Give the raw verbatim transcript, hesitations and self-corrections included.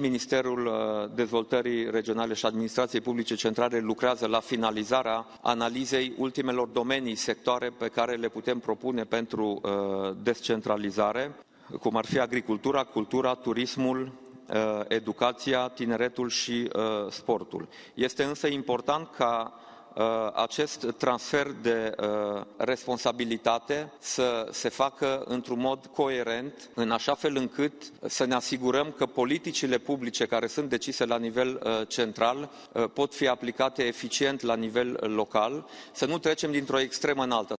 Ministerul Dezvoltării Regionale și Administrației Publice Centrale lucrează la finalizarea analizei ultimelor domenii, sectoare pe care le putem propune pentru descentralizare, cum ar fi agricultura, cultura, turismul, educația, tineretul și sportul. Este însă important ca acest transfer de responsabilitate să se facă într-un mod coerent, în așa fel încât să ne asigurăm că politicile publice care sunt decise la nivel central pot fi aplicate eficient la nivel local, să nu trecem dintr-o extremă în alta.